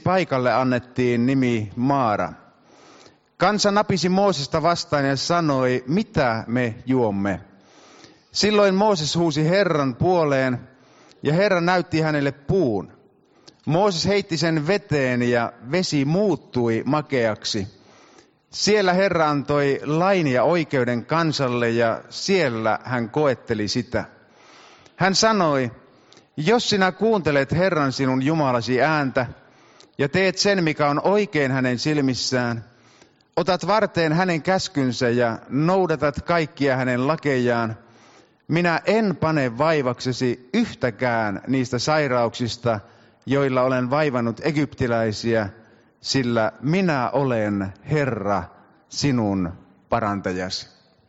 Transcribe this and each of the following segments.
paikalle annettiin nimi Maara. Kansa napisi Moosesta vastaan ja sanoi, mitä me juomme. Silloin Mooses huusi Herran puoleen ja Herra näytti hänelle puun. Mooses heitti sen veteen ja vesi muuttui makeaksi. Siellä Herra antoi lain ja oikeuden kansalle ja siellä hän koetteli sitä. Hän sanoi, jos sinä kuuntelet Herran sinun Jumalasi ääntä ja teet sen, mikä on oikein hänen silmissään, otat varteen hänen käskynsä ja noudatat kaikkia hänen lakejaan, minä en pane vaivaksesi yhtäkään niistä sairauksista, joilla olen vaivannut egyptiläisiä, sillä minä olen Herra, sinun parantajasi.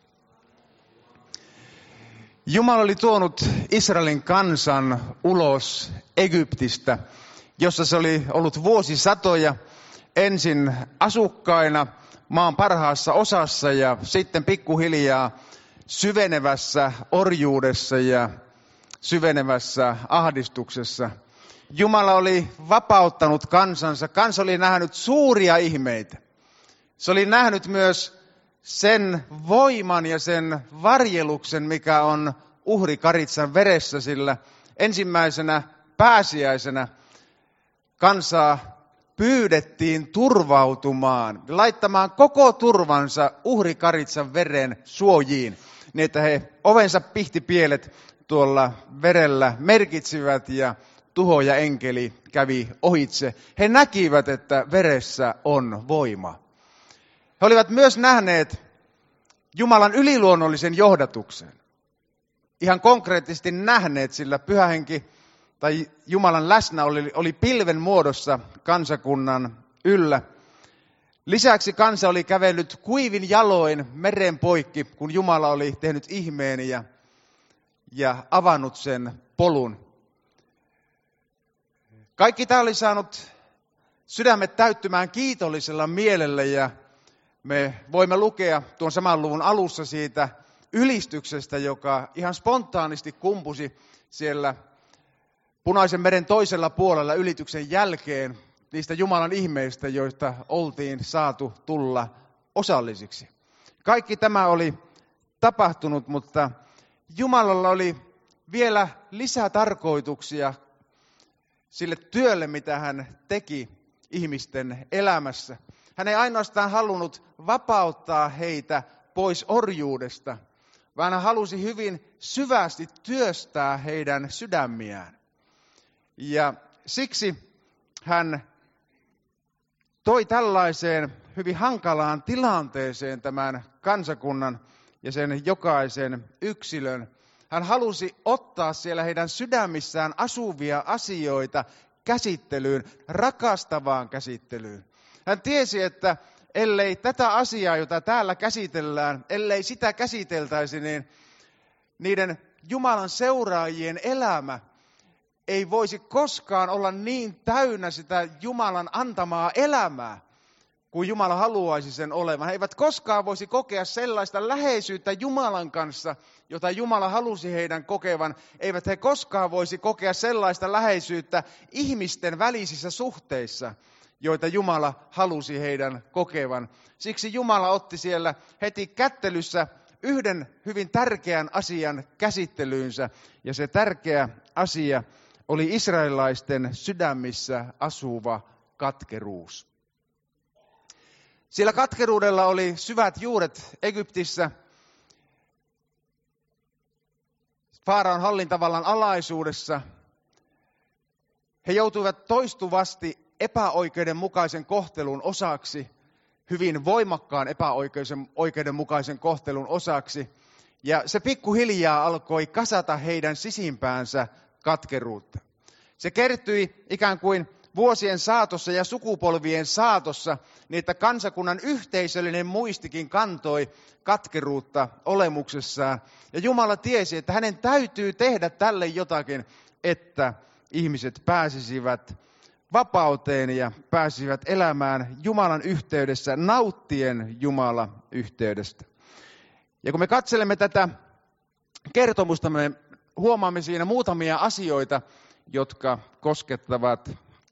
Jumala oli tuonut Israelin kansan ulos Egyptistä, jossa se oli ollut vuosisatoja ensin asukkaina maan parhaassa osassa ja sitten pikkuhiljaa syvenevässä orjuudessa ja syvenevässä ahdistuksessa. Jumala oli vapauttanut kansansa. Kansa oli nähnyt suuria ihmeitä. Se oli nähnyt myös sen voiman ja sen varjeluksen, mikä on uhrikaritsan veressä, sillä ensimmäisenä pääsiäisenä kansaa pyydettiin turvautumaan, laittamaan koko turvansa uhrikaritsan veren suojiin, niin että he ovensa pihtipielet tuolla verellä merkitsivät ja tuho ja enkeli kävi ohitse. He näkivät, että veressä on voima. He olivat myös nähneet Jumalan yliluonnollisen johdatuksen. Ihan konkreettisesti nähneet, sillä Pyhä Henki tai Jumalan läsnä oli pilven muodossa kansakunnan yllä. Lisäksi kansa oli kävellyt kuivin jaloin meren poikki, kun Jumala oli tehnyt ihmeen ja avannut sen polun. Kaikki tämä oli saanut sydämet täyttymään kiitollisella mielellä ja me voimme lukea tuon saman luvun alussa siitä ylistyksestä, joka ihan spontaanisti kumpusi siellä Punaisen meren toisella puolella ylityksen jälkeen niistä Jumalan ihmeistä, joista oltiin saatu tulla osallisiksi. Kaikki tämä oli tapahtunut, mutta Jumalalla oli vielä lisätarkoituksia sille työlle, mitä hän teki ihmisten elämässä. Hän ei ainoastaan halunnut vapauttaa heitä pois orjuudesta, vaan hän halusi hyvin syvästi työstää heidän sydämiään. Ja siksi hän toi tällaiseen hyvin hankalaan tilanteeseen tämän kansakunnan ja sen jokaisen yksilön. Hän halusi ottaa siellä heidän sydämissään asuvia asioita käsittelyyn, rakastavaan käsittelyyn. Hän tiesi, että ellei tätä asiaa, jota täällä käsitellään, ellei sitä käsiteltäisi, niin niiden Jumalan seuraajien elämä ei voisi koskaan olla niin täynnä sitä Jumalan antamaa elämää, kuin Jumala haluaisi sen olevan. He eivät koskaan voisi kokea sellaista läheisyyttä Jumalan kanssa, jota Jumala halusi heidän kokevan. Eivät he koskaan voisi kokea sellaista läheisyyttä ihmisten välisissä suhteissa, joita Jumala halusi heidän kokevan. Siksi Jumala otti siellä heti kättelyssä yhden hyvin tärkeän asian käsittelyynsä. Ja se tärkeä asia oli israelilaisten sydämissä asuva katkeruus. Siellä katkeruudella oli syvät juuret Egyptissä. Faaraon hallintavallan alaisuudessa. He joutuivat toistuvasti epäoikeudenmukaisen kohtelun osaksi, hyvin voimakkaan epäoikeudenmukaisen kohtelun osaksi. Ja se pikkuhiljaa alkoi kasata heidän sisimpäänsä katkeruutta. Se kertyi ikään kuin vuosien saatossa ja sukupolvien saatossa, niin että kansakunnan yhteisöllinen muistikin kantoi katkeruutta olemuksessaan. Ja Jumala tiesi, että hänen täytyy tehdä tälle jotakin, että ihmiset pääsisivät vapauteen ja pääsisivät elämään Jumalan yhteydessä, nauttien Jumalan yhteydestä. Ja kun me katselemme tätä kertomusta, me huomaamme siinä muutamia asioita, jotka koskettavat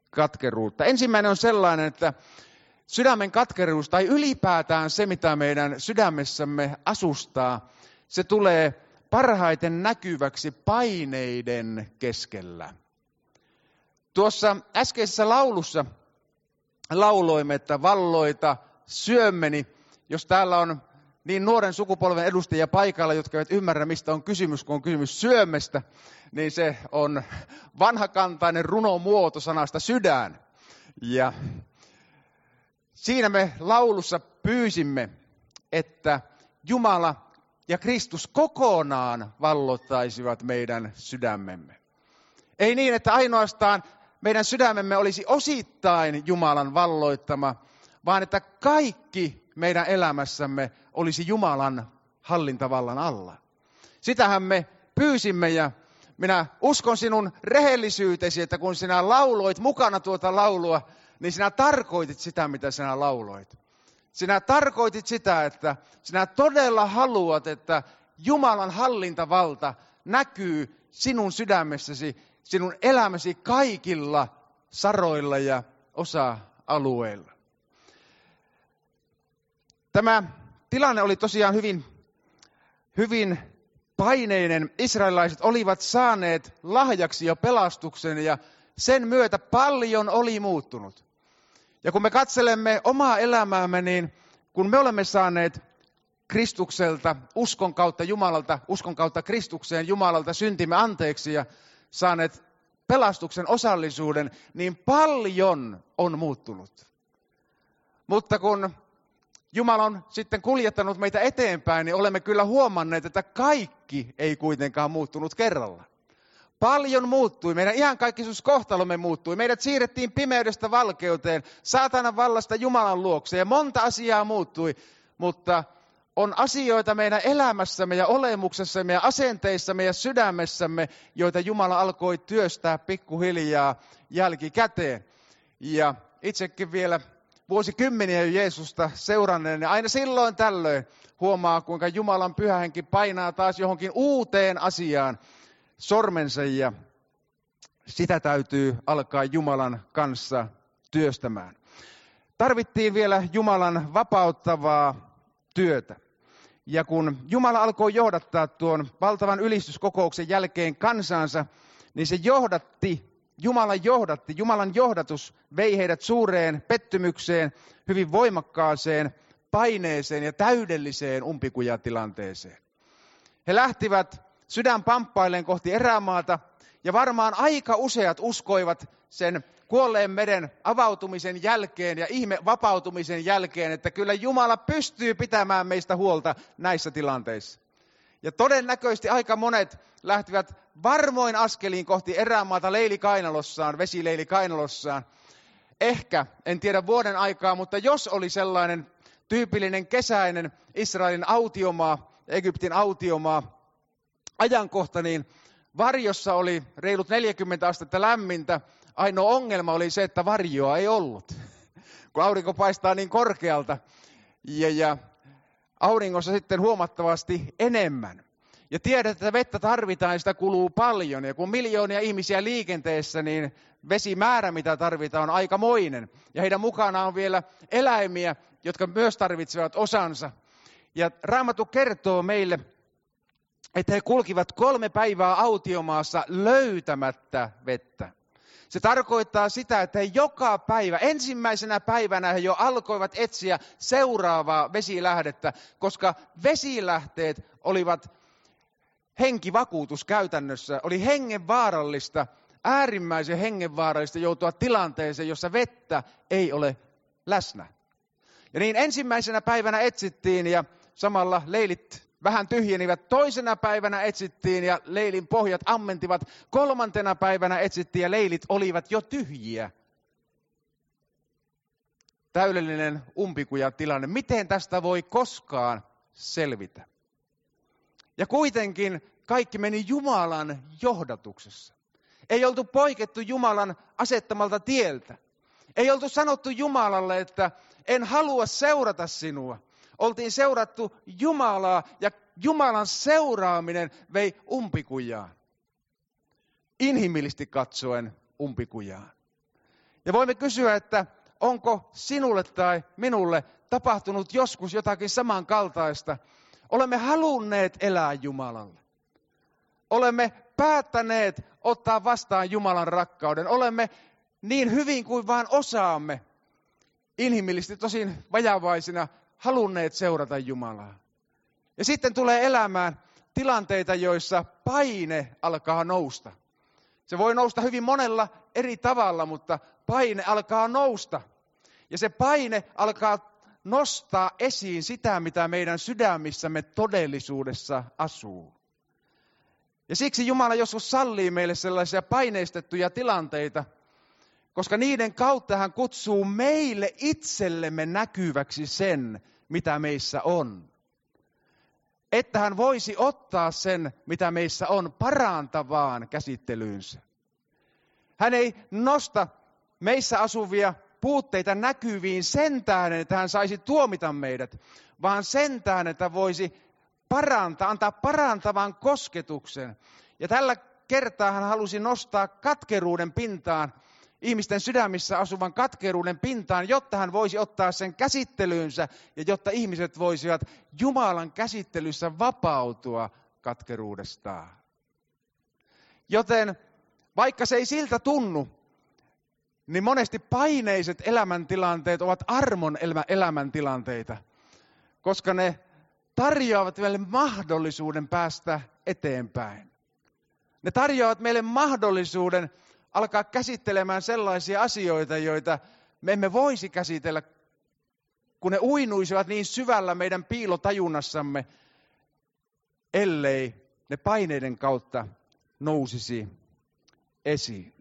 katkeruutta. Ensimmäinen on sellainen, että sydämen katkeruus tai ylipäätään se, mitä meidän sydämessämme asustaa, se tulee parhaiten näkyväksi paineiden keskellä. Tuossa äskeisessä laulussa lauloimme, että valloita syömmeni. Jos täällä on niin nuoren sukupolven edustajia paikalla, jotka eivät ymmärrä, mistä on kysymys, kun on kysymys syömestä, niin se on vanhakantainen runomuoto sanasta sydän. Ja siinä me laulussa pyysimme, että Jumala ja Kristus kokonaan valloittaisivat meidän sydämemme. Ei niin, että ainoastaan meidän sydämemme olisi osittain Jumalan valloittama, vaan että kaikki meidän elämässämme olisi Jumalan hallintavallan alla. Sitähän me pyysimme ja minä uskon sinun rehellisyytesi, että kun sinä lauloit mukana tuota laulua, niin sinä tarkoitit sitä, mitä sinä lauloit. Sinä tarkoitit sitä, että sinä todella haluat, että Jumalan hallintavalta näkyy sinun sydämessäsi, sinun elämäsi kaikilla saroilla ja osa-alueilla. Tämä tilanne oli tosiaan hyvin paineinen. Israelilaiset olivat saaneet lahjaksi jo pelastuksen ja sen myötä paljon oli muuttunut. Ja kun me katselemme omaa elämäämme, niin kun me olemme saaneet Kristukselta, uskon kautta Jumalalta, uskon kautta Kristukseen Jumalalta syntimme anteeksi ja saaneet pelastuksen osallisuuden, niin paljon on muuttunut. Mutta kun Jumala on sitten kuljettanut meitä eteenpäin, niin olemme kyllä huomanneet, että kaikki ei kuitenkaan muuttunut kerralla. Paljon muuttui. Meidän iankaikkisuuskohtalomme muuttui. Meidät siirrettiin pimeydestä valkeuteen, saatanan vallasta Jumalan luokse ja monta asiaa muuttui. Mutta on asioita meidän elämässämme ja olemuksessamme ja asenteissamme ja sydämessämme, joita Jumala alkoi työstää pikkuhiljaa jälkikäteen. Ja itsekin vielä vuosikymmeniä jo Jeesusta seuranneen, ja aina silloin tällöin huomaa, kuinka Jumalan pyhä henki painaa taas johonkin uuteen asiaan sormensa, ja sitä täytyy alkaa Jumalan kanssa työstämään. Tarvittiin vielä Jumalan vapauttavaa työtä. Ja kun Jumala alkoi johdattaa tuon valtavan ylistyskokouksen jälkeen kansansa, niin se Jumalan johdatus vei heidät suureen pettymykseen, hyvin voimakkaaseen paineeseen ja täydelliseen umpikujatilanteeseen. He lähtivät sydän pamppailleen kohti erämaata ja varmaan aika useat uskoivat sen kuolleen meren avautumisen jälkeen ja ihme vapautumisen jälkeen, että kyllä Jumala pystyy pitämään meistä huolta näissä tilanteissa. Ja todennäköisesti aika monet lähtivät varmoin askeliin kohti erämaata leili kainalossaan, vesileili kainalossaan. Ehkä, en tiedä vuoden aikaa, mutta jos oli sellainen tyypillinen kesäinen Israelin autiomaa, Egyptin autiomaa ajankohta, niin varjossa oli reilut 40 astetta lämmintä. Ainoa ongelma oli se, että varjoa ei ollut, kun aurinko paistaa niin korkealta ja auringossa sitten huomattavasti enemmän. Ja tiedät, että vettä tarvitaan ja sitä kuluu paljon. Ja kun miljoonia ihmisiä liikenteessä, niin vesimäärä, mitä tarvitaan, on aikamoinen. Ja heidän mukanaan on vielä eläimiä, jotka myös tarvitsevat osansa. Ja Raamattu kertoo meille, että he kulkivat 3 päivää autiomaassa löytämättä vettä. Se tarkoittaa sitä, että he joka päivä, ensimmäisenä päivänä he jo alkoivat etsiä seuraavaa vesilähdettä, koska vesilähteet olivat henkivakuutus käytännössä. Oli hengenvaarallista, äärimmäisen hengenvaarallista joutua tilanteeseen, jossa vettä ei ole läsnä. Ja niin ensimmäisenä päivänä etsittiin ja samalla leilit vähän tyhjenivät. Toisena päivänä etsittiin ja leilin pohjat ammentivat. 3. päivänä etsittiin ja leilit olivat jo tyhjiä. Täydellinen umpikujatilanne. Miten tästä voi koskaan selvitä? Ja kuitenkin kaikki meni Jumalan johdatuksessa. Ei oltu poikettu Jumalan asettamalta tieltä. Ei oltu sanottu Jumalalle, että en halua seurata sinua. Oltiin seurattu Jumalaa ja Jumalan seuraaminen vei umpikujaan. Inhimillisesti katsoen umpikujaan. Ja voimme kysyä, että onko sinulle tai minulle tapahtunut joskus jotakin samankaltaista? Olemme halunneet elää Jumalalle. Olemme päättäneet ottaa vastaan Jumalan rakkauden. Olemme niin hyvin kuin vain osaamme, inhimillisesti tosin vajavaisina, halunneet seurata Jumalaa. Ja sitten tulee elämään tilanteita, joissa paine alkaa nousta. Se voi nousta hyvin monella eri tavalla, mutta paine alkaa nousta. Ja se paine alkaa nostaa esiin sitä, mitä meidän sydämissämme todellisuudessa asuu. Ja siksi Jumala joskus sallii meille sellaisia paineistettuja tilanteita, koska niiden kautta hän kutsuu meille itsellemme näkyväksi sen, mitä meissä on. Että hän voisi ottaa sen, mitä meissä on, parantavaan käsittelyynsä. Hän ei nosta meissä asuvia puutteita näkyviin sen tähden, että hän saisi tuomita meidät, vaan sen tähden, että voisi antaa parantavan kosketuksen. Ja tällä kertaa hän halusi nostaa katkeruuden pintaan, ihmisten sydämissä asuvan katkeruuden pintaan, jotta hän voisi ottaa sen käsittelyynsä ja jotta ihmiset voisivat Jumalan käsittelyssä vapautua katkeruudestaan. Joten vaikka se ei siltä tunnu, niin monesti paineiset elämäntilanteet ovat armon elämäntilanteita, koska ne tarjoavat meille mahdollisuuden päästä eteenpäin. Ne tarjoavat meille mahdollisuuden alkaa käsittelemään sellaisia asioita, joita me emme voisi käsitellä, kun ne uinuisivat niin syvällä meidän piilotajunnassamme, ellei ne paineiden kautta nousisi esiin.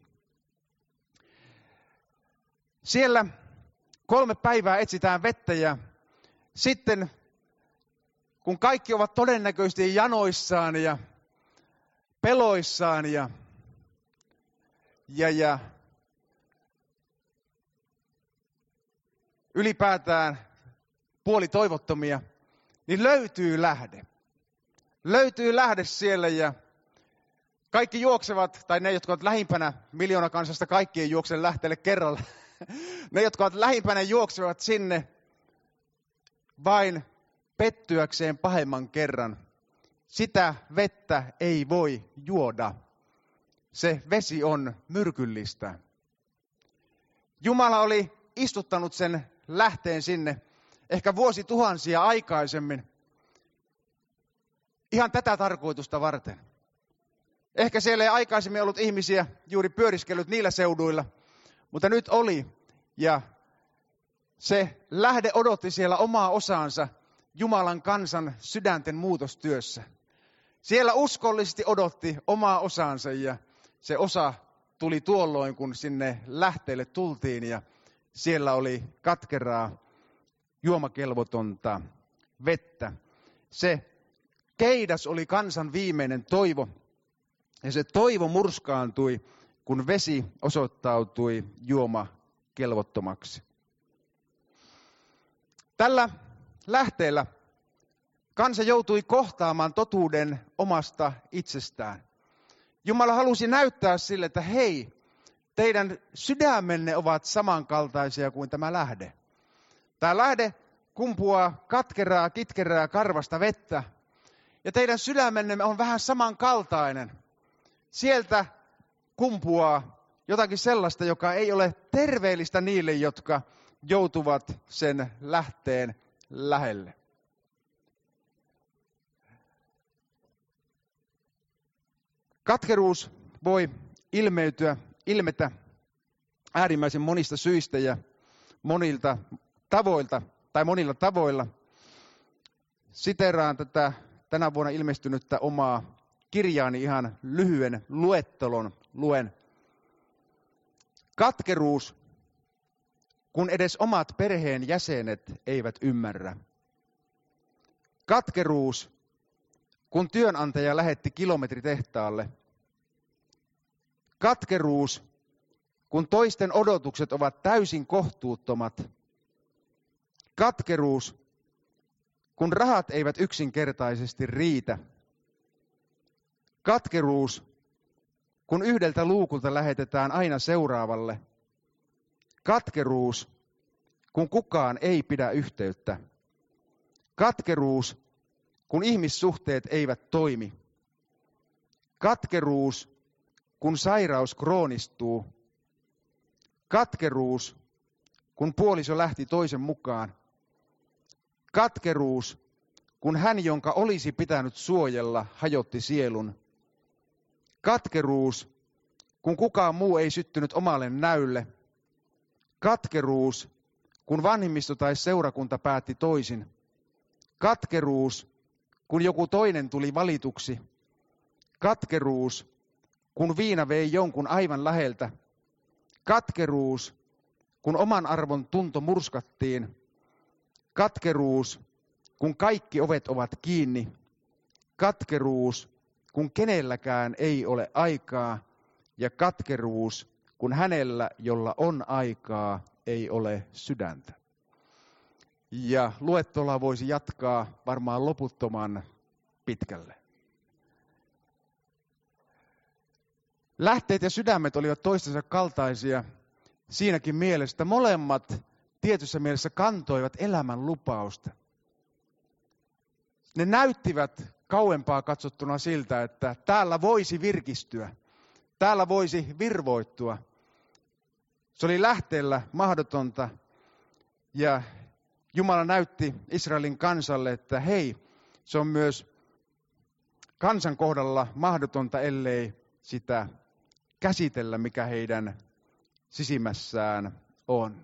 Siellä 3 päivää etsitään vettä ja sitten kun kaikki ovat todennäköisesti janoissaan ja peloissaan ja ylipäätään puolitoivottomia, niin löytyy lähde. Löytyy lähde siellä ja kaikki juoksevat, tai ne, jotka ovat lähimpänä, 1 kansasta kaikki ei juokse lähteelle kerralla. Ne, jotka ovat lähimpänä, juoksevat sinne vain pettyäkseen pahemman kerran. Sitä vettä ei voi juoda. Se vesi on myrkyllistä. Jumala oli istuttanut sen lähteen sinne ehkä vuosituhansia aikaisemmin ihan tätä tarkoitusta varten. Ehkä siellä ei aikaisemmin ollut ihmisiä juuri pyöriskellyt niillä seuduilla, mutta nyt oli ja se lähde odotti siellä omaa osaansa Jumalan kansan sydänten muutostyössä. Siellä uskollisesti odotti omaa osaansa ja se osa tuli tuolloin, kun sinne lähteelle tultiin ja siellä oli katkeraa, juomakelvotonta vettä. Se keidas oli kansan viimeinen toivo ja se toivo murskaantui, kun vesi osoittautui juomakelvottomaksi. Tällä lähteellä kansa joutui kohtaamaan totuuden omasta itsestään. Jumala halusi näyttää sille, että hei, teidän sydämenne ovat samankaltaisia kuin tämä lähde. Tämä lähde kumpuaa katkeraa, kitkerää, karvasta vettä. Ja teidän sydämenne on vähän samankaltainen. Sieltä kumpuaa jotakin sellaista, joka ei ole terveellistä niille, jotka joutuvat sen lähteen lähelle. Katkeruus voi ilmetä äärimmäisen monista syistä ja monilla tavoilla. Siteraan tätä tänä vuonna ilmestynyttä omaa kirjaani ihan lyhyen luettelon luen. Katkeruus, kun edes omat perheen jäsenet eivät ymmärrä. Katkeruus, kun työnantaja lähetti kilometritehtaalle. Katkeruus, kun toisten odotukset ovat täysin kohtuuttomat. Katkeruus, kun rahat eivät yksinkertaisesti riitä. Katkeruus, kun yhdeltä luukulta lähetetään aina seuraavalle. Katkeruus, kun kukaan ei pidä yhteyttä. Katkeruus, kun ihmissuhteet eivät toimi. Katkeruus, kun sairaus kroonistuu. Katkeruus, kun puoliso lähti toisen mukaan. Katkeruus, kun hän, jonka olisi pitänyt suojella, hajotti sielun. Katkeruus, kun kukaan muu ei syttynyt omalle näylle. Katkeruus, kun vanhimmisto tai seurakunta päätti toisin. Katkeruus, kun joku toinen tuli valituksi. Katkeruus, kun viina vei jonkun aivan läheltä. Katkeruus, kun oman arvon tunto murskattiin. Katkeruus, kun kaikki ovet ovat kiinni. Katkeruus, kun kenelläkään ei ole aikaa. Ja katkeruus, kun hänellä, jolla on aikaa, ei ole sydäntä. Ja luettelua voisi jatkaa varmaan loputtoman pitkälle. Lähteet ja sydämet olivat toistensa kaltaisia siinäkin mielessä, että molemmat tietyssä mielessä kantoivat elämän lupausta. Ne näyttivät kauempaa katsottuna siltä, että täällä voisi virkistyä, täällä voisi virvoittua. Se oli lähteellä mahdotonta ja Jumala näytti Israelin kansalle, että hei, se on myös kansan kohdalla mahdotonta, ellei sitä käsitellä, mikä heidän sisimmässään on.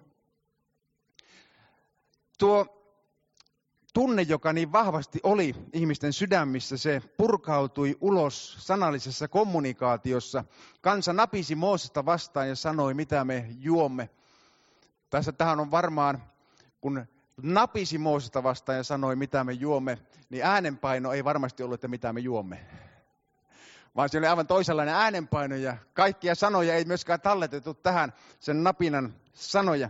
Tuo tunne, joka niin vahvasti oli ihmisten sydämissä, se purkautui ulos sanallisessa kommunikaatiossa. Kansa napisi Moosesta vastaan ja sanoi, mitä me juomme. Tähän on varmaan, kun napisi Moosesta vastaan ja sanoi, mitä me juomme, niin äänenpaino ei varmasti ollut, että mitä me juomme. Vaan se oli aivan toisenlainen äänenpaino ja kaikkia sanoja ei myöskään talletettu tähän sen napinan sanoja.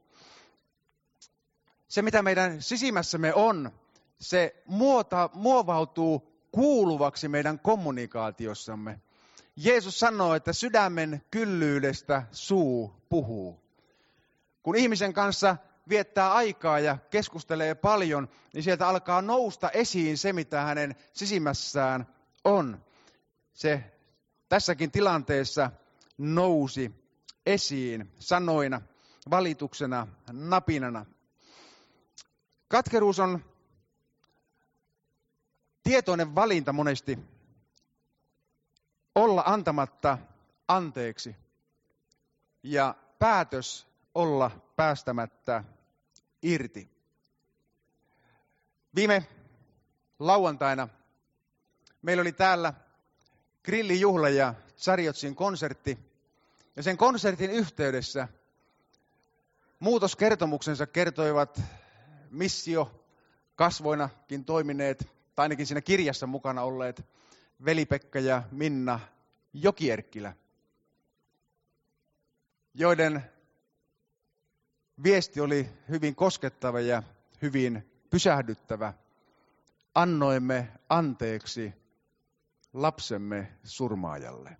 Se, mitä meidän sisimmässämme on, se muovautuu kuuluvaksi meidän kommunikaatiossamme. Jeesus sanoo, että sydämen kyllyydestä suu puhuu. Kun ihmisen kanssa viettää aikaa ja keskustelee paljon, niin sieltä alkaa nousta esiin se, mitä hänen sisimmässään on. Se tässäkin tilanteessa nousi esiin sanoina, valituksena, napinana. Katkeruus on tietoinen valinta monesti olla antamatta anteeksi ja päätös olla päästämättä irti. Viime lauantaina meillä oli täällä grillijuhla ja Chariotsin konsertti. Ja sen konsertin yhteydessä muutoskertomuksensa kertoivat missio-kasvoinakin toimineet, tai ainakin siinä kirjassa mukana olleet Veli-Pekka ja Minna Jokierkkilä, joiden viesti oli hyvin koskettava ja hyvin pysähdyttävä. Annoimme anteeksi lapsemme surmaajalle.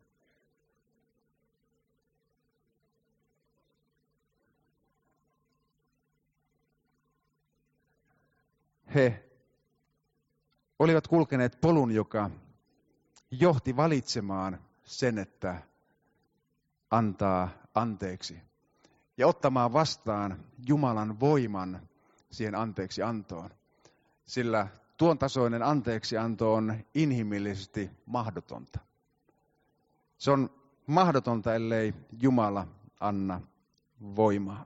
He olivat kulkeneet polun, joka johti valitsemaan sen, että antaa anteeksi ja ottamaan vastaan Jumalan voiman siihen anteeksiantoon. Sillä tuon tasoinen anteeksianto on inhimillisesti mahdotonta. Se on mahdotonta, ellei Jumala anna voimaa.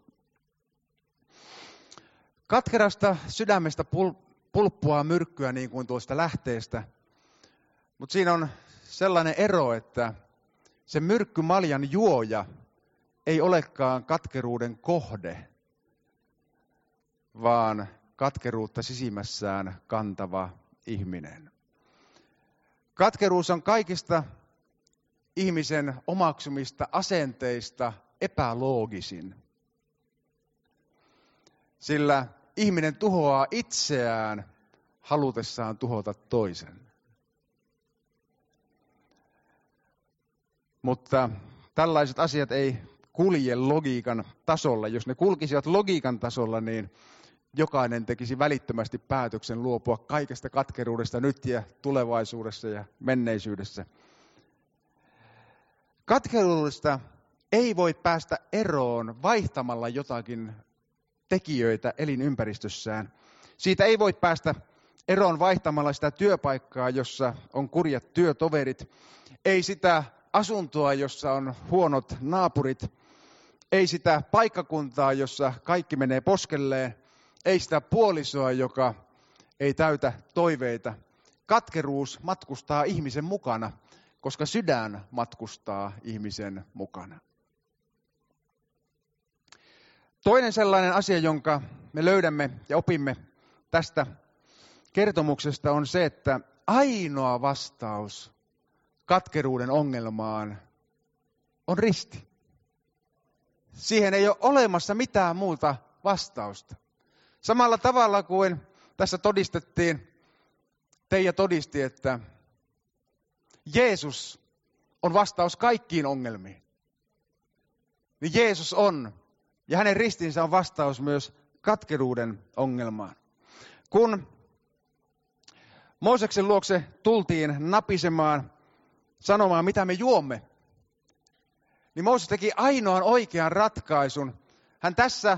Katkerasta sydämestä pulppuaa myrkkyä niin kuin tuosta lähteestä, mutta siinä on sellainen ero, että se myrkkymaljan juoja ei olekaan katkeruuden kohde, vaan katkeruutta sisimmässään kantava ihminen. Katkeruus on kaikista ihmisen omaksumista asenteista epäloogisin. Sillä ihminen tuhoaa itseään halutessaan tuhota toisen. Mutta tällaiset asiat ei kulje logiikan tasolla. Jos ne kulkisivat logiikan tasolla, niin jokainen tekisi välittömästi päätöksen luopua kaikesta katkeruudesta nyt ja tulevaisuudessa ja menneisyydessä. Katkeruudesta ei voi päästä eroon vaihtamalla jotakin tekijöitä elinympäristössään. Siitä ei voi päästä eroon vaihtamalla sitä työpaikkaa, jossa on kurjat työtoverit. Ei sitä asuntoa, jossa on huonot naapurit. Ei sitä paikkakuntaa, jossa kaikki menee poskelleen. Ei sitä puolisoa, joka ei täytä toiveita. Katkeruus matkustaa ihmisen mukana, koska sydän matkustaa ihmisen mukana. Toinen sellainen asia, jonka me löydämme ja opimme tästä kertomuksesta on se, että ainoa vastaus katkeruuden ongelmaan on risti. Siihen ei ole olemassa mitään muuta vastausta. Samalla tavalla kuin tässä todistettiin, Teija todisti, että Jeesus on vastaus kaikkiin ongelmiin. Niin Jeesus on, ja hänen ristinsä on vastaus myös katkeruuden ongelmaan. Kun Mooseksen luokse tultiin napisemaan, sanomaan mitä me juomme, niin Mooses teki ainoan oikean ratkaisun. Hän tässä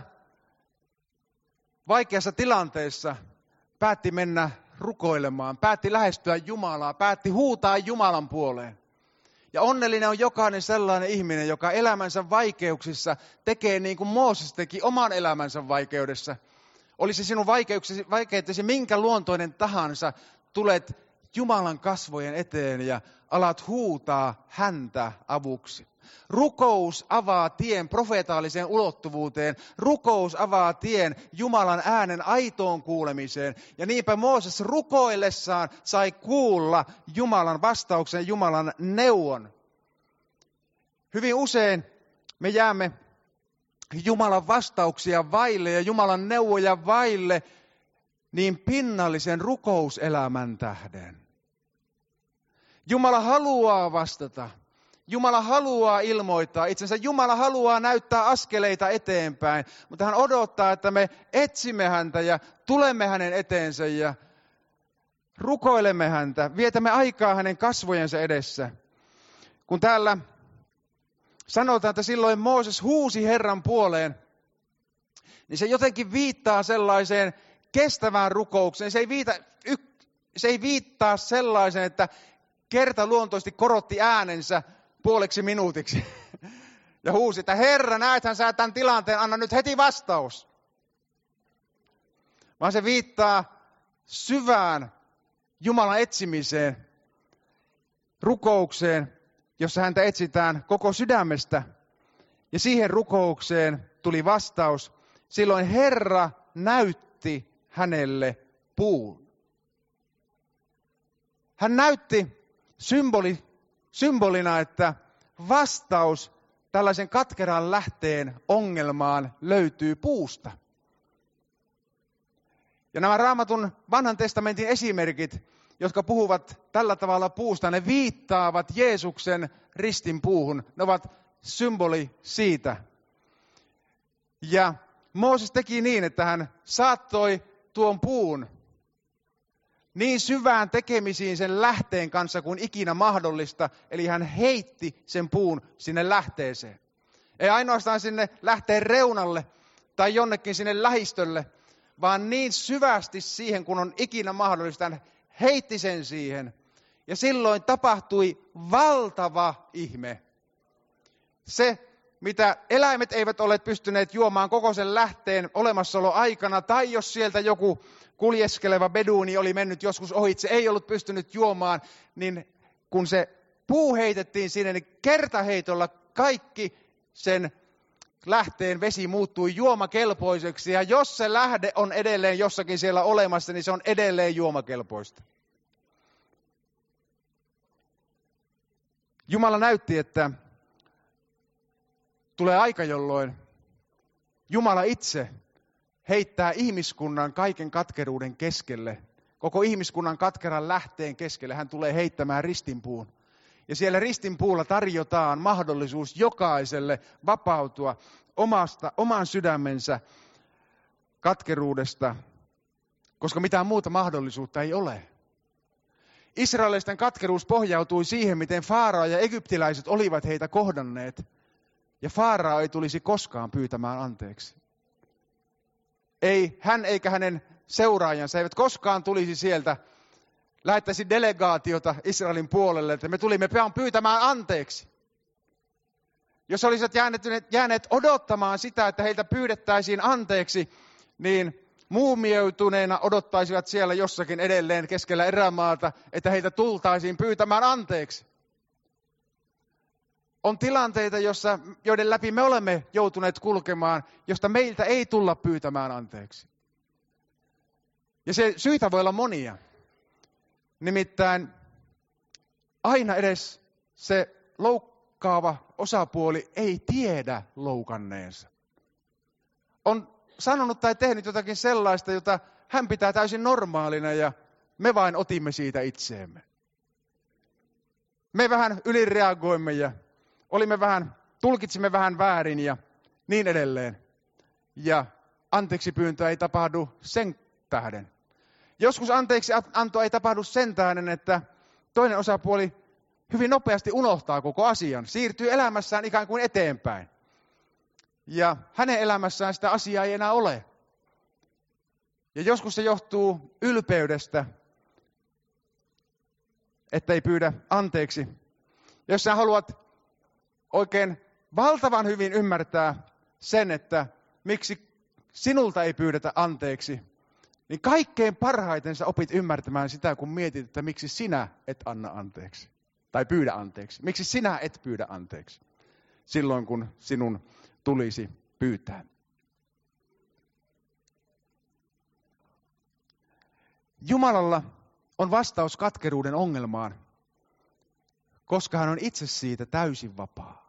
vaikeassa tilanteessa päätti mennä rukoilemaan, päätti lähestyä Jumalaa, päätti huutaa Jumalan puoleen. Ja onnellinen on jokainen sellainen ihminen, joka elämänsä vaikeuksissa tekee niin kuin Mooses teki oman elämänsä vaikeudessa. Olisi sinun vaikeutesi minkä luontoinen tahansa, tulet Jumalan kasvojen eteen ja alat huutaa häntä avuksi. Rukous avaa tien profeetaaliseen ulottuvuuteen. Rukous avaa tien Jumalan äänen aitoon kuulemiseen. Ja niinpä Mooses rukoillessaan sai kuulla Jumalan vastauksen, Jumalan neuvon. Hyvin usein me jäämme Jumalan vastauksia vaille ja Jumalan neuvoja vaille niin pinnallisen rukouselämän tähden. Jumala haluaa vastata. Jumala haluaa ilmoittaa itsensä. Jumala haluaa näyttää askeleita eteenpäin, mutta hän odottaa, että me etsimme häntä ja tulemme hänen eteensä ja rukoilemme häntä. Vietämme aikaa hänen kasvojensa edessä. Kun täällä sanotaan, että silloin Mooses huusi Herran puoleen, niin se jotenkin viittaa sellaiseen kestävään rukoukseen. Se ei viittaa sellaiseen, että kertaluontoisesti korotti äänensä puoleksi minuutiksi ja huusi, että Herra, näethän sä tämän tilanteen, anna nyt heti vastaus. Vaan se viittaa syvään Jumalan etsimiseen, rukoukseen, jossa häntä etsitään koko sydämestä. Ja siihen rukoukseen tuli vastaus. Silloin Herra näytti hänelle puun. Hän näytti symbolina, että vastaus tällaisen katkeran lähteen ongelmaan löytyy puusta. Ja nämä Raamatun vanhan testamentin esimerkit, jotka puhuvat tällä tavalla puusta, ne viittaavat Jeesuksen ristin puuhun. Ne ovat symboli siitä. Ja Mooses teki niin, että hän saattoi tuon puun niin syvään tekemisiin sen lähteen kanssa kuin ikinä mahdollista. Eli hän heitti sen puun sinne lähteeseen. Ei ainoastaan sinne lähteen reunalle tai jonnekin sinne lähistölle, vaan niin syvästi siihen, kun on ikinä mahdollista. Hän heitti sen siihen. Ja silloin tapahtui valtava ihme. Se, mitä eläimet eivät ole pystyneet juomaan koko sen lähteen olemassaolo aikana, tai jos sieltä joku kuljeskeleva beduuni oli mennyt joskus ohitse, ei ollut pystynyt juomaan, niin kun se puu heitettiin sinne, niin kertaheitolla kaikki sen lähteen vesi muuttui juomakelpoiseksi. Ja jos se lähde on edelleen jossakin siellä olemassa, niin se on edelleen juomakelpoista. Jumala näytti, että tulee aika, jolloin Jumala itse heittää ihmiskunnan kaiken katkeruuden keskelle, koko ihmiskunnan katkeran lähteen keskelle. Hän tulee heittämään ristinpuun. Ja siellä ristinpuulla tarjotaan mahdollisuus jokaiselle vapautua oman sydämensä katkeruudesta, koska mitään muuta mahdollisuutta ei ole. Israelilaisten katkeruus pohjautui siihen, miten Faarao ja egyptiläiset olivat heitä kohdanneet. Ja Faarao ei tulisi koskaan pyytämään anteeksi. Ei hän eikä hänen seuraajansa eivät koskaan tulisi sieltä, lähettäisi delegaatiota Israelin puolelle, että me tulimme pyytämään anteeksi. Jos olisivat jääneet odottamaan sitä, että heiltä pyydettäisiin anteeksi, niin muumioituneena odottaisivat siellä jossakin edelleen keskellä erämaata, että heitä tultaisiin pyytämään anteeksi. On tilanteita, joiden läpi me olemme joutuneet kulkemaan, josta meiltä ei tulla pyytämään anteeksi. Ja se syitä voi olla monia. Nimittäin aina edes se loukkaava osapuoli ei tiedä loukanneensa. On sanonut tai tehnyt jotakin sellaista, jota hän pitää täysin normaalina ja me vain otimme siitä itseemme. Me vähän ylireagoimme ja tulkitsimme vähän väärin ja niin edelleen. Ja anteeksi pyyntö ei tapahdu sen tähden. Joskus anteeksi anto ei tapahdu sen tähden, että toinen osapuoli hyvin nopeasti unohtaa koko asian, siirtyy elämässään ikään kuin eteenpäin. Ja hänen elämässään sitä asiaa ei enää ole. Ja joskus se johtuu ylpeydestä, että ei pyydä anteeksi. Jos sä haluat oikein valtavan hyvin ymmärtää sen, että miksi sinulta ei pyydetä anteeksi, niin kaikkein parhaiten sä opit ymmärtämään sitä, kun mietit, että miksi sinä et anna anteeksi. Tai pyydä anteeksi. Miksi sinä et pyydä anteeksi silloin, kun sinun tulisi pyytää. Jumalalla on vastaus katkeruuden ongelmaan, koska hän on itse siitä täysin vapaa.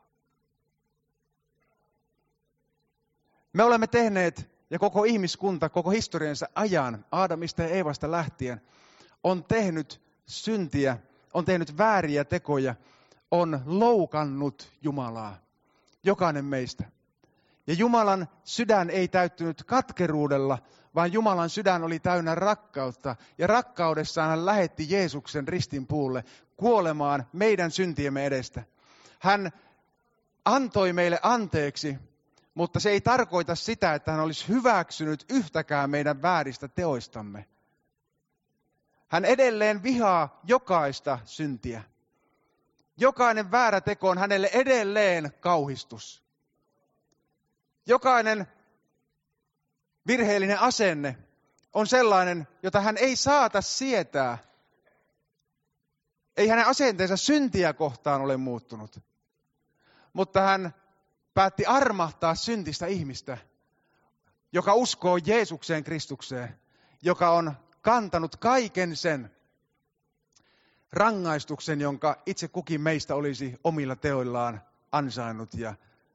Me olemme tehneet, ja koko ihmiskunta, koko historiansa ajan, Aadamista ja Eevasta lähtien, on tehnyt syntiä, on tehnyt vääriä tekoja, on loukannut Jumalaa, jokainen meistä. Ja Jumalan sydän ei täyttynyt katkeruudella, vaan Jumalan sydän oli täynnä rakkautta. Ja rakkaudessaan hän lähetti Jeesuksen ristinpuulle kuolemaan meidän syntiemme edestä. Hän antoi meille anteeksi, mutta se ei tarkoita sitä, että hän olisi hyväksynyt yhtäkään meidän vääristä teoistamme. Hän edelleen vihaa jokaista syntiä. Jokainen väärä teko on hänelle edelleen kauhistus. Jokainen virheellinen asenne on sellainen, jota hän ei saata sietää. Ei hänen asenteensa syntiä kohtaan ole muuttunut. Mutta hän päätti armahtaa syntistä ihmistä, joka uskoo Jeesukseen Kristukseen, joka on kantanut kaiken sen rangaistuksen, jonka itse kukin meistä olisi omilla teoillaan ansainnut ja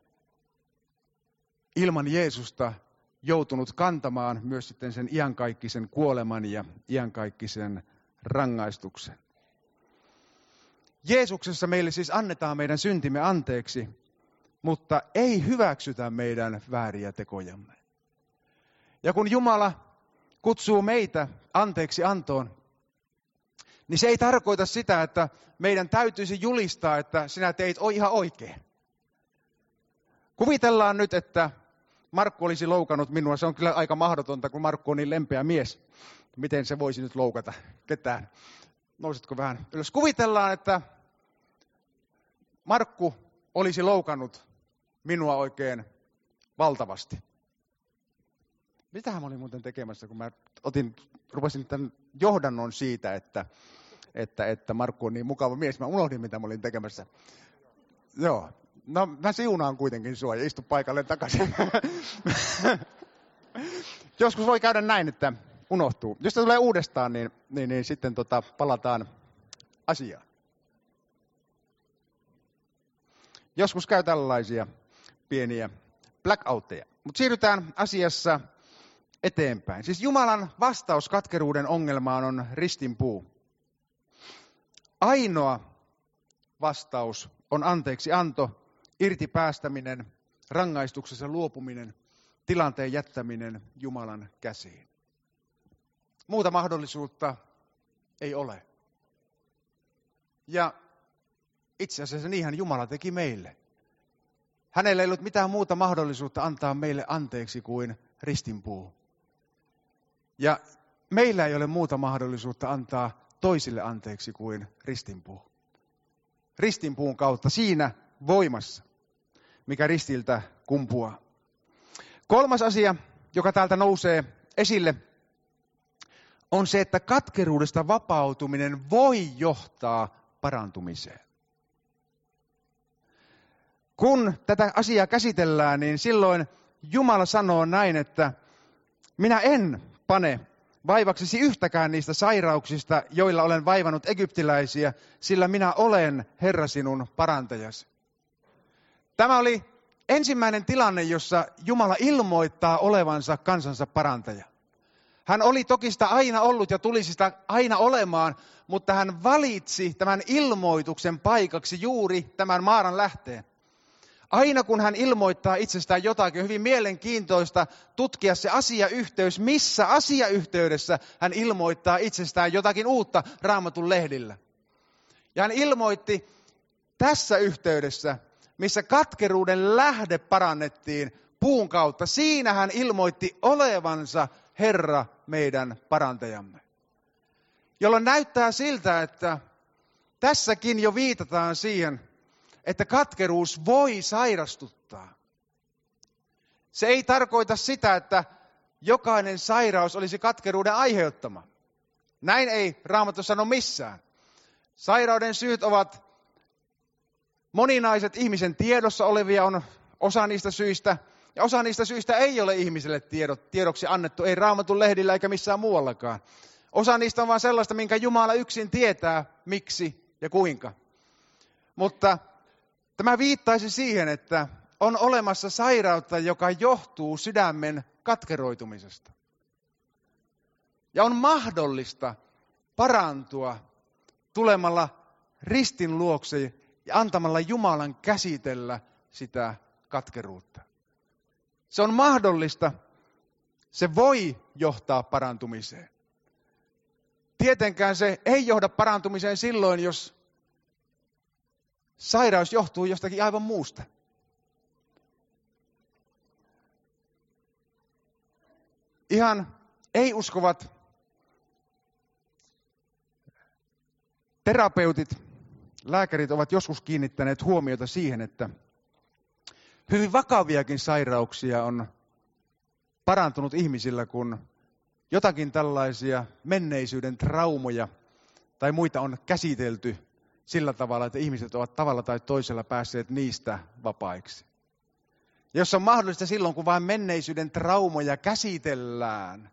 ilman Jeesusta joutunut kantamaan myös sitten sen iankaikkisen kuoleman ja iankaikkisen rangaistuksen. Jeesuksessa meille siis annetaan meidän syntimme anteeksi, mutta ei hyväksytä meidän vääriä tekojamme. Ja kun Jumala kutsuu meitä anteeksi antoon, niin se ei tarkoita sitä, että meidän täytyisi julistaa, että sinä teit ihan oikein. Kuvitellaan nyt, että Markku olisi loukannut minua. Se on kyllä aika mahdotonta, kun Markku on niin lempeä mies. Miten se voisi nyt loukata ketään? Nousitko vähän ylös? Kuvitellaan, että Markku olisi loukannut minua oikein valtavasti. Mitähän mä olin muuten tekemässä, kun mä rupesin tämän johdannon siitä, että Markku on niin mukava mies. Mä unohdin, mitä mä olin tekemässä. Joo. No, mä siunaan kuitenkin sua ja istu paikalle takaisin. Joskus voi käydä näin, että unohtuu. Jos se tulee uudestaan, niin sitten palataan asiaan. Joskus käy tällaisia pieniä blackoutteja. Mutta siirrytään asiassa eteenpäin. Siis Jumalan vastaus katkeruuden ongelmaan on ristinpuu. Ainoa vastaus on anteeksi anto, irti päästäminen, rangaistuksessa luopuminen, tilanteen jättäminen Jumalan käsiin. Muuta mahdollisuutta ei ole. Ja itse asiassa niinhän Jumala teki meille. Hänellä ei ollut mitään muuta mahdollisuutta antaa meille anteeksi kuin ristinpuu. Ja meillä ei ole muuta mahdollisuutta antaa toisille anteeksi kuin ristinpuu. Ristinpuun kautta siinä voimassa, mikä ristiltä kumpuaa. Kolmas asia, joka täältä nousee esille, on se, että katkeruudesta vapautuminen voi johtaa parantumiseen. Kun tätä asiaa käsitellään, niin silloin Jumala sanoo näin, että minä en pane vaivaksesi yhtäkään niistä sairauksista, joilla olen vaivannut egyptiläisiä, sillä minä olen Herra sinun parantajasi. Tämä oli ensimmäinen tilanne, jossa Jumala ilmoittaa olevansa kansansa parantaja. Hän oli toki sitä aina ollut ja tulisi sitä aina olemaan, mutta hän valitsi tämän ilmoituksen paikaksi juuri tämän Maaran lähteen. Aina kun hän ilmoittaa itsestään jotakin, on hyvin mielenkiintoista tutkia se asiayhteys, missä asiayhteydessä hän ilmoittaa itsestään jotakin uutta Raamatun lehdillä. Ja hän ilmoitti tässä yhteydessä, missä katkeruuden lähde parannettiin puun kautta. Siinä hän ilmoitti olevansa Herra meidän parantajamme. Jolloin näyttää siltä, että tässäkin jo viitataan siihen, että katkeruus voi sairastuttaa. Se ei tarkoita sitä, että jokainen sairaus olisi katkeruuden aiheuttama. Näin ei Raamattu sano missään. Sairauden syyt ovat moninaiset, ihmisen tiedossa olevia on osa niistä syistä. Ja osa niistä syistä ei ole ihmiselle tiedoksi annettu, ei Raamatun lehdillä eikä missään muuallakaan. Osa niistä on vain sellaista, minkä Jumala yksin tietää, miksi ja kuinka. Mutta tämä viittaisi siihen, että on olemassa sairautta, joka johtuu sydämen katkeroitumisesta. Ja on mahdollista parantua tulemalla ristin luokse ja antamalla Jumalan käsitellä sitä katkeruutta. Se on mahdollista, se voi johtaa parantumiseen. Tietenkään se ei johda parantumiseen silloin, jos sairaus johtuu jostakin aivan muusta. Ihan ei-uskovat terapeutit, lääkärit ovat joskus kiinnittäneet huomiota siihen, että hyvin vakaviakin sairauksia on parantunut ihmisillä, kun jotakin tällaisia menneisyyden traumoja tai muita on käsitelty sillä tavalla, että ihmiset ovat tavalla tai toisella päässeet niistä vapaiksi. Ja jos on mahdollista silloin, kun vain menneisyyden traumoja käsitellään,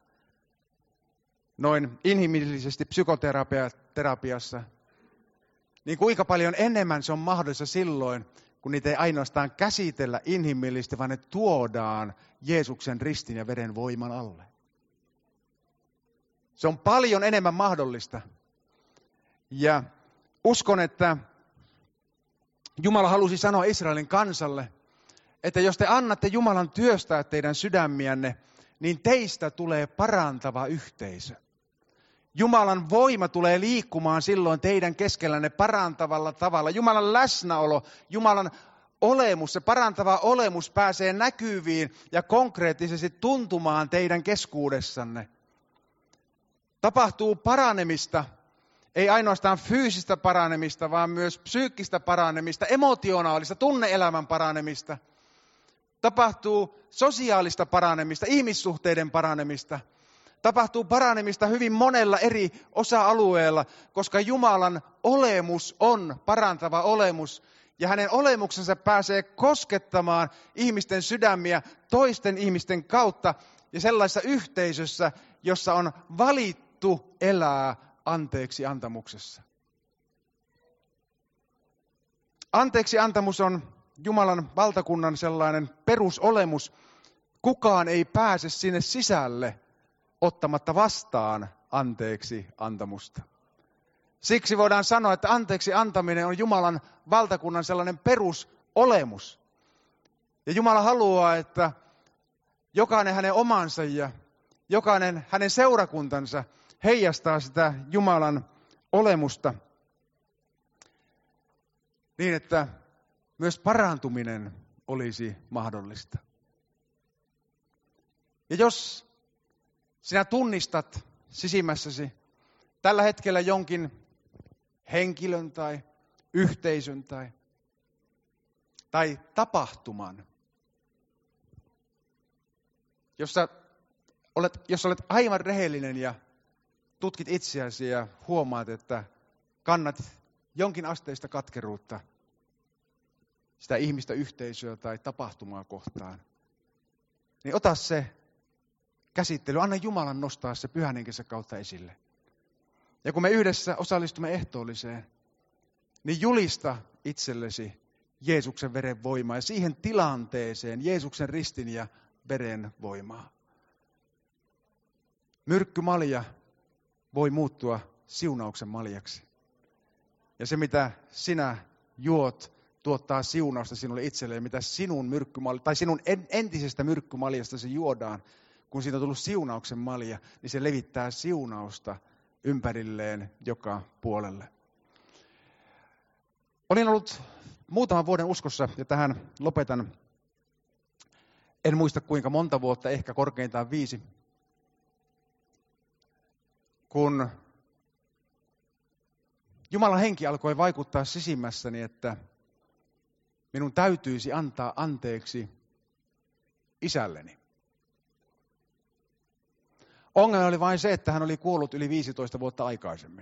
noin inhimillisesti psykoterapiassa, niin kuinka paljon enemmän se on mahdollista silloin, kun niitä ei ainoastaan käsitellä inhimillisesti, vaan ne tuodaan Jeesuksen ristin ja veren voiman alle. Se on paljon enemmän mahdollista. Ja uskon, että Jumala halusi sanoa Israelin kansalle, että jos te annatte Jumalan työstää teidän sydämiänne, niin teistä tulee parantava yhteisö. Jumalan voima tulee liikkumaan silloin teidän keskellänne parantavalla tavalla. Jumalan läsnäolo, Jumalan olemus, se parantava olemus pääsee näkyviin ja konkreettisesti tuntumaan teidän keskuudessanne. Tapahtuu paranemista, ei ainoastaan fyysistä paranemista, vaan myös psyykkistä paranemista, emotionaalista, tunne-elämän paranemista. Tapahtuu sosiaalista paranemista, ihmissuhteiden paranemista. Tapahtuu paranemista hyvin monella eri osa-alueella, koska Jumalan olemus on parantava olemus. Ja hänen olemuksensa pääsee koskettamaan ihmisten sydämiä toisten ihmisten kautta ja sellaisessa yhteisössä, jossa on valittu elää anteeksi antamuksessa. Anteeksi antamus on Jumalan valtakunnan sellainen perusolemus. Kukaan ei pääse sinne sisälle ottamatta vastaan anteeksi antamusta. Siksi voidaan sanoa, että anteeksi antaminen on Jumalan valtakunnan sellainen perusolemus. Ja Jumala haluaa, että jokainen hänen omansa ja jokainen hänen seurakuntansa heijastaa sitä Jumalan olemusta niin, että myös parantuminen olisi mahdollista. Ja jos sinä tunnistat sisimmässäsi tällä hetkellä jonkin henkilön tai yhteisön tai tapahtuman, jos olet aivan rehellinen ja tutkit itseäsi ja huomaat, että kannat jonkin asteista katkeruutta sitä ihmistä, yhteisöä tai tapahtumaa kohtaan, niin ota se käsittely, anna Jumalan nostaa se Pyhän Henkensä kautta esille. Ja kun me yhdessä osallistumme ehtoolliseen, niin julista itsellesi Jeesuksen veren voimaa ja siihen tilanteeseen Jeesuksen ristin ja veren voimaa. Myrkkymalja voi muuttua siunauksen maljaksi. Ja se, mitä sinä juot, tuottaa siunausta sinulle itselleen, mitä sinun entisestä myrkkymaljastasi juodaan, kun siitä on tullut siunauksen malja, niin se levittää siunausta ympärilleen joka puolelle. Olin ollut muutaman vuoden uskossa, ja tähän lopetan. En muista kuinka monta vuotta, ehkä korkeintaan 5. Kun Jumalan henki alkoi vaikuttaa sisimmässäni, että minun täytyisi antaa anteeksi isälleni. Ongelma oli vain se, että hän oli kuollut yli 15 vuotta aikaisemmin,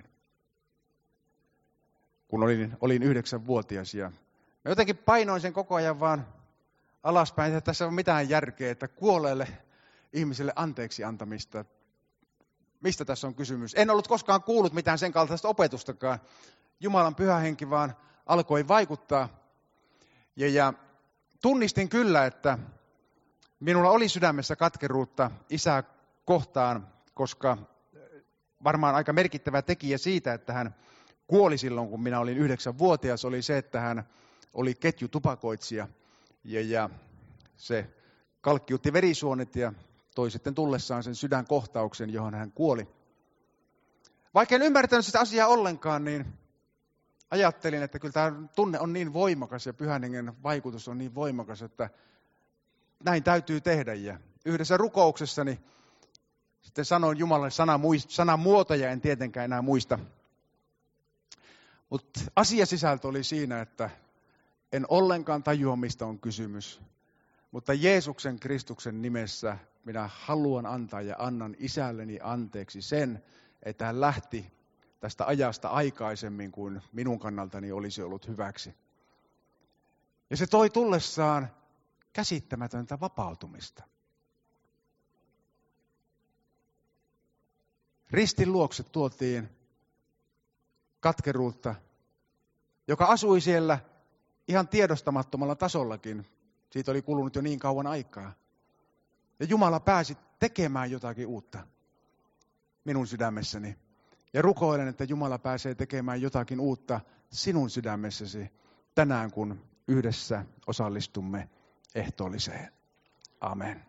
kun olin 9-vuotias. Ja mä jotenkin painoin sen koko ajan vaan alaspäin, että tässä ei ole mitään järkeä, että kuolleelle ihmiselle anteeksi antamista. Mistä tässä on kysymys? En ollut koskaan kuullut mitään sen kaltaista opetustakaan. Jumalan Pyhä Henki vaan alkoi vaikuttaa. Ja tunnistin kyllä, että minulla oli sydämessä katkeruutta isää kohtaan, koska varmaan aika merkittävä tekijä siitä, että hän kuoli silloin, kun minä olin 9-vuotias, oli se, että hän oli ketjutupakoitsija. Ja se kalkkiutti verisuonet ja toi sitten tullessaan sen sydänkohtauksen, johon hän kuoli. Vaikka en ymmärtänyt sitä asiaa ollenkaan, niin ajattelin, että kyllä tämä tunne on niin voimakas ja Pyhän Hengen vaikutus on niin voimakas, että näin täytyy tehdä. Ja yhdessä rukouksessani sitten sanoin Jumalalle sanamuotoja, en tietenkään enää muista. Mutta asiasisältö oli siinä, että en ollenkaan tajua, mistä on kysymys. Mutta Jeesuksen Kristuksen nimessä minä haluan antaa ja annan isälleni anteeksi sen, että hän lähti tästä ajasta aikaisemmin kuin minun kannaltani olisi ollut hyväksi. Ja se toi tullessaan käsittämätöntä vapautumista. Ristin luokse tuotiin katkeruutta, joka asui siellä ihan tiedostamattomalla tasollakin. Siitä oli kulunut jo niin kauan aikaa. Ja Jumala pääsi tekemään jotakin uutta minun sydämessäni. Ja rukoilen, että Jumala pääsee tekemään jotakin uutta sinun sydämessäsi tänään, kun yhdessä osallistumme ehtoolliseen. Amen.